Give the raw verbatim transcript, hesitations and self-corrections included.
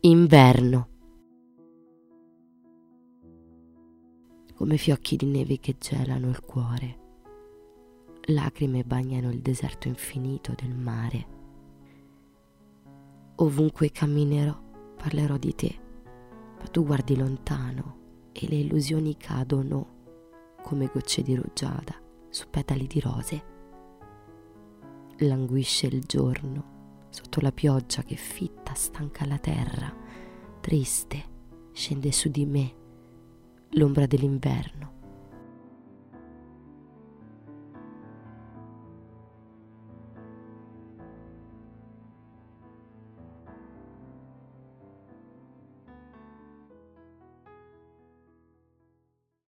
Inverno. Come fiocchi di neve che gelano il cuore, lacrime bagnano il deserto infinito del mare. Ovunque camminerò parlerò di te, ma tu guardi lontano e le illusioni cadono come gocce di rugiada su petali di rose. Languisce il giorno sotto la pioggia che fitta stanca la terra, triste scende su di me l'ombra dell'inverno.